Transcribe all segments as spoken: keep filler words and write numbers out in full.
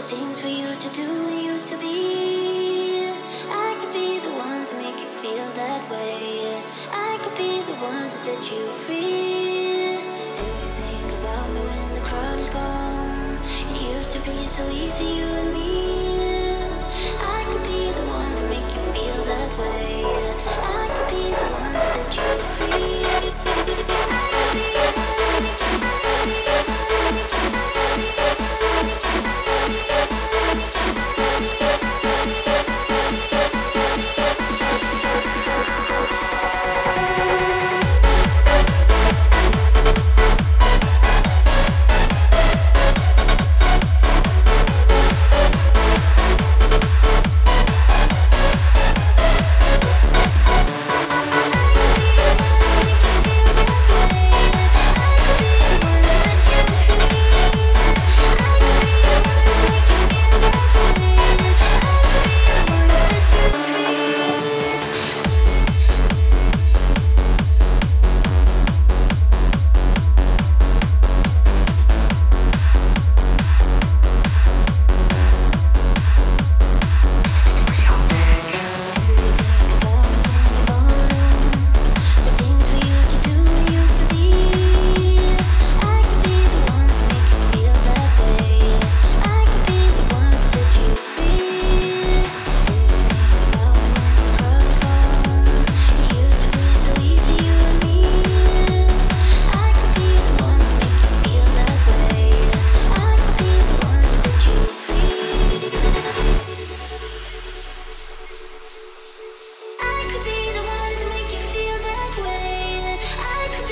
things we used to do and used to be. I could be the one to make you feel that way. I could be the one to set you free. Do you think about me when the crowd is gone? It used to be so easy, you and me. I could be the one to make you feel that way. I could be the one to set you free. I could be the one to make you feel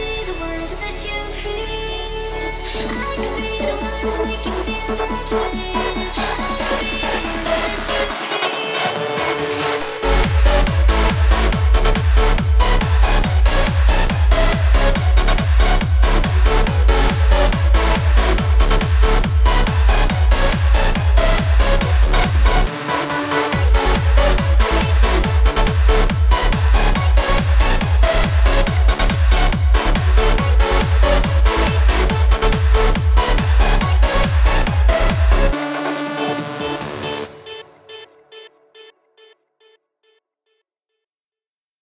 to make you feel